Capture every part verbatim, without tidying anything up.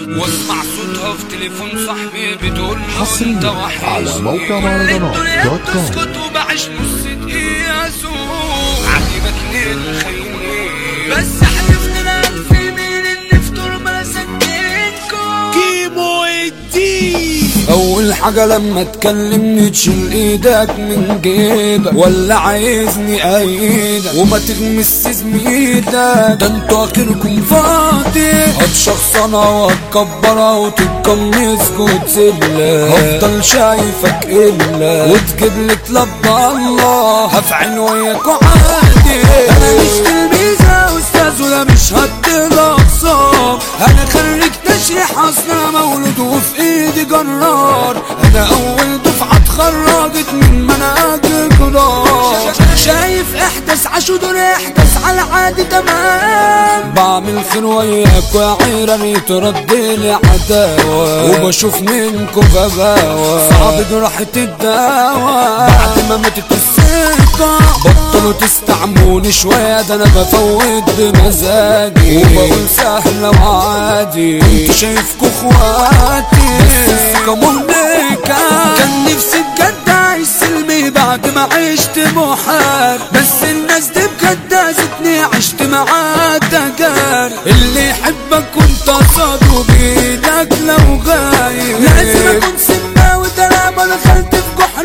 واسمع صوتها في تليفون صاحبي بتقول له انت وحشني على موقع مهرجانات دوت كوم. تسكت وبعيش نص دقيقة سوق عجبتني الخيني بس حلفت الان في مين اللي فطور ما سكنكم كيمو الدين. اول حاجة لما تكلمني تشيل ايدك من جيبك ولا عايزني ايدك وما تغمس زميلك، ده انتوا اخركم فاضي هتشخصنها وهتكبرها وتتقمص وتزلك، هفضل شايفك الا وتجيبلك لب الله هفعل وياك عادي. انا مش تلميذة استاذ ولا مش هدي الاقسام، انا خريج تشريح اصلا مولود وفي ايدي جرار، انا اول دفعة اتخرجت من منهج الجرار، شايف احدث عشو دور احدث على عادي تمام، بعمل خير وياك وعيراني تردلي عداوة وبشوف منكم غباوة صعب جراحة الدواء بعد ما ماتت الثقة بطلوا تستعموني شوية، ده انا بفوت بمزاجي وبقول سهلة وعادي انتوا شايفكوا اخواتي بس الثقة مهلكة. كان نفسي بجد اعيش سلمي بعد ما عشت محار، بس الناس دي بجد اذتني عشت معاه تجار، اللي يحبك وانت صادق بايدك لو غايب لازم اكون سنة وترابة دخلت في جحر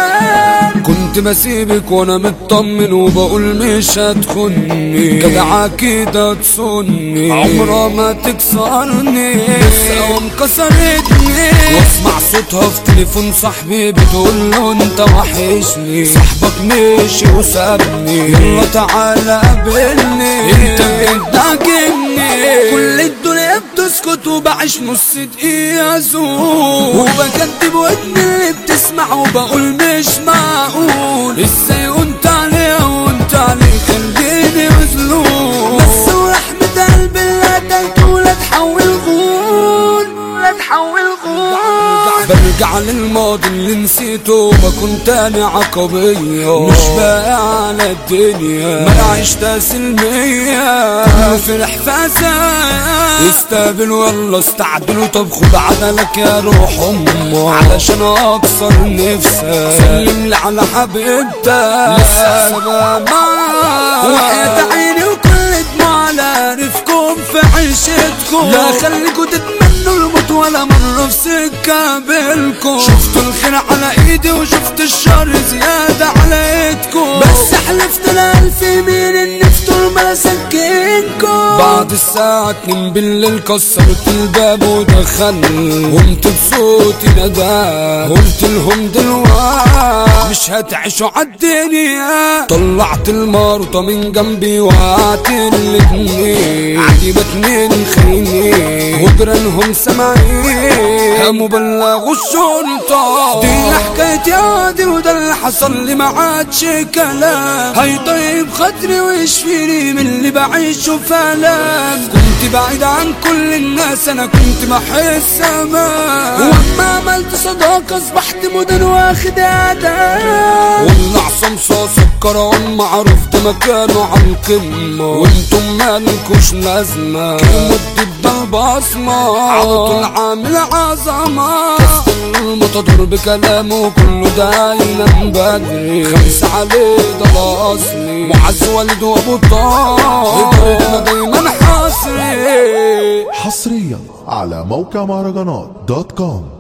عقار، كنت بسيبك وانا مطمن وبقول مش هتخني جدعة كده تصني عمرها ما تكسرني بس قوام كسرتني، واسمع صوتها في تليفون صاحبي بتقول له انت وحشني صاحبك مشي وسابني يلا تعالى قابلني انت بجد عاجبني، كل الدنيا بتسكت وبعيش نص دقيقة زوق وبكدب ودني اللي بتسمع وبقول مش معقول ازاي وانت عليه وانت عليه خليني مظلوم، بس ورحمة قلبي اللي قتلته لا تحول غول لا تحول غول. برجع للماضي اللي نسيته بكون تاني عقبية مش باقي على الدنيا ما عشتها سلمية في الحفاظة يستقبل والله استعدلوا طب خد عدلك يا روح امه علشان اكسر نفسك سلم لي على حبيبتك لسه سبا معاك وحياة عيني وكل دموع على رفكم في عيشتكم لا خليكوا تتمنوا الموت ولا مرة في سكة بالكم، شفتوا الخير على ايدي وشفت الشر زيادة على ايدكم بس حلفت الالف يمين ان فطور ما سكنكم. بعد الساعة اتنين بالليل كسرت الباب ودخلت قمت بصوتي نداء قلت لهم دلوقتي مش هتعيشوا عالدنيا، طلعت الماروطة من جنبي وقعت الاتنين عجبتني الخيني وجرانهم سامعين قاموا بلغوا الشرطة دي حكايتي عادي وده اللي حصل لي ما عادش كلام هيطيب خاطري ويشفيني من اللي بعيشه في ألام، كنت بعيد عن كل الناس انا كنت بحس امان واما عملت صداقة اصبحت مدن واخد اداب، والعصام صاصة الكرام معروف ده مكانه على القمة وانتم مالكوش لازمة كلمة ضد البصمة على طول عامل عظمة كسر المتضر بكلامه كله ده ينام بدري خمسة عليه ده الاصلي معز والد وابو طه هجرتنا دايما حصري حصريا على موقع مهرجانات دوت كوم.